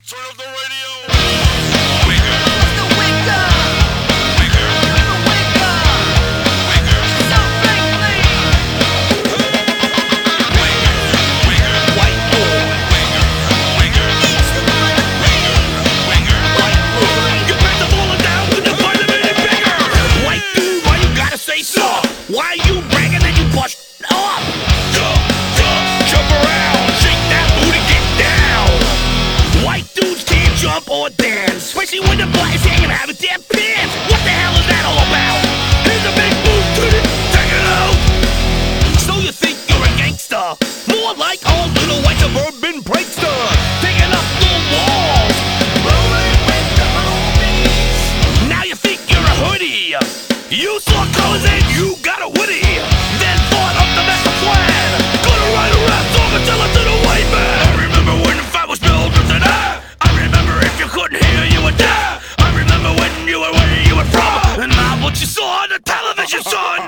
Turn up the radio. Wigger. The Wigger. Wigger. The Wigger. Wigger. So frankly. Wigger. Wigger. White boy. Wigger. Wigger. It's the one of me. Wigger. White boy. Get back to falling down when you find him any bigger. White dude, why you gotta say so? Why you bragging that you bust up? Jump around, shake that booty, get down. White dudes can't jump or dance, especially when the boys hanging out with their pants. What the hell is that all about? Here's a big move to it, check it out. So you think you're a gangster? More like old little white suburban prankster, taking up the walls, rolling with the homies. Now you think you're a hoodie? You saw colors and you got a woody. Then thought up the master plan. Gonna write a rap song and tell it to the white man. I remember when the fight was built with an I. I remember if you couldn't hear, you would die. I remember when you were where you were from, and not what you saw on the television, son.